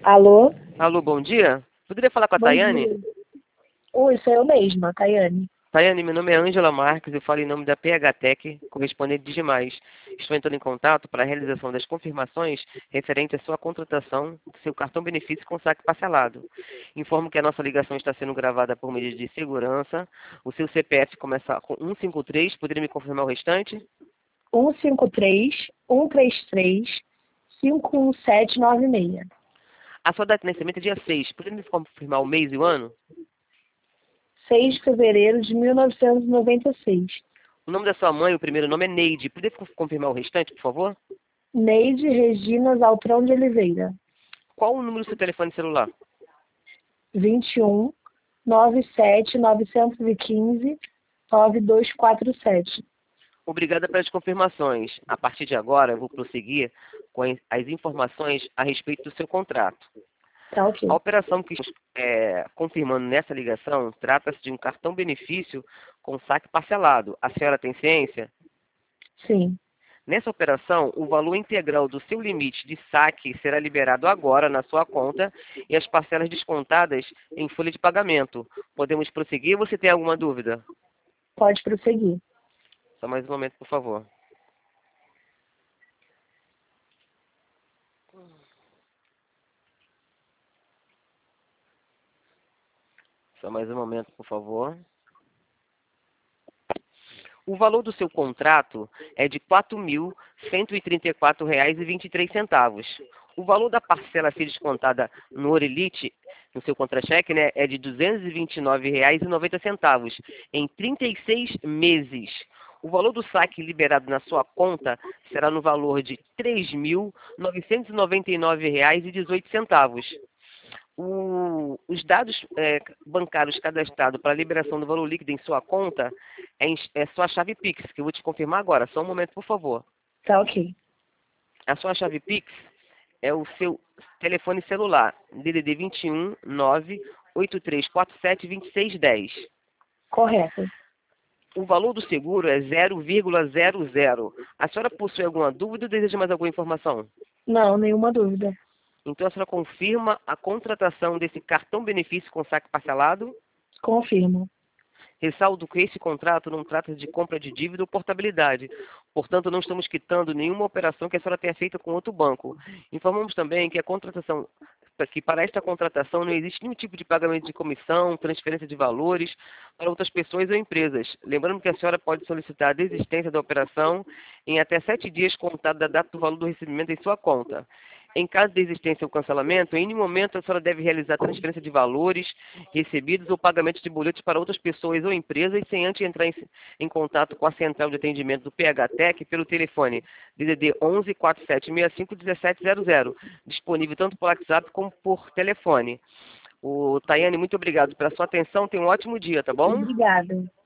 Alô? Alô, bom dia. Poderia falar com a Bom Tayane? dia. Oi, sou eu mesma, Tayane. Tayane, meu nome é Ângela Marques, eu falo em nome da PHTEC, correspondente de Digimais. Estou entrando em contato para a realização das confirmações referente à sua contratação do seu cartão benefício com saque parcelado. Informo que a nossa ligação está sendo gravada por medidas de segurança. O seu CPF começa com 153, poderia me confirmar o restante? 153-133-51796. A sua data de nascimento é dia 6, poderia me confirmar o mês e o ano? 6 de fevereiro de 1996. O nome da sua mãe, o primeiro nome é Neide. Poderia confirmar o restante, por favor? Neide Regina Zaltrão de Oliveira. Qual o número do seu telefone celular? 21 97 915 9247. Obrigada pelas confirmações. A partir de agora, eu vou prosseguir com as informações a respeito do seu contrato. Tá A ok. operação que estamos confirmando nessa ligação trata-se de um cartão benefício com saque parcelado. A senhora tem ciência? Sim. Nessa operação, o valor integral do seu limite de saque será liberado agora na sua conta e as parcelas descontadas em folha de pagamento. Podemos prosseguir? Você tem alguma dúvida? Pode prosseguir. Só mais um momento, por favor. Só mais um momento, por favor. O valor do seu contrato é de R$ 4.134,23. O valor da parcela a ser descontada no Orelite, no seu contra-cheque, né, é de R$ 229,90 em 36 meses. O valor do saque liberado na sua conta será no valor de R$ 3.999,18. Os dados bancários cadastrados para a liberação do valor líquido em sua conta é sua chave Pix, que eu vou te confirmar agora. Só um momento, por favor. Tá ok. A sua chave Pix é o seu telefone celular, DDD 21 98347 2610. Correto. O valor do seguro é 0,00. A senhora possui alguma dúvida ou deseja mais alguma informação? Não, nenhuma dúvida. Então a senhora confirma a contratação desse cartão benefício com saque parcelado? Confirmo. Ressalto que esse contrato não trata de compra de dívida ou portabilidade. Portanto, não estamos quitando nenhuma operação que a senhora tenha feito com outro banco. Informamos também que para esta contratação não existe nenhum tipo de pagamento de comissão, transferência de valores para outras pessoas ou empresas. Lembrando que a senhora pode solicitar a desistência da operação em até 7 dias contado da data do valor do recebimento em sua conta. Em caso de existência ou cancelamento, em nenhum momento a senhora deve realizar transferência de valores recebidos ou pagamentos de boletos para outras pessoas ou empresas sem antes entrar em contato com a central de atendimento do PHTEC pelo telefone DDD 11 4765 1700, disponível tanto por WhatsApp como por telefone. Tayane, muito obrigado pela sua atenção. Tenha um ótimo dia, tá bom? Obrigada.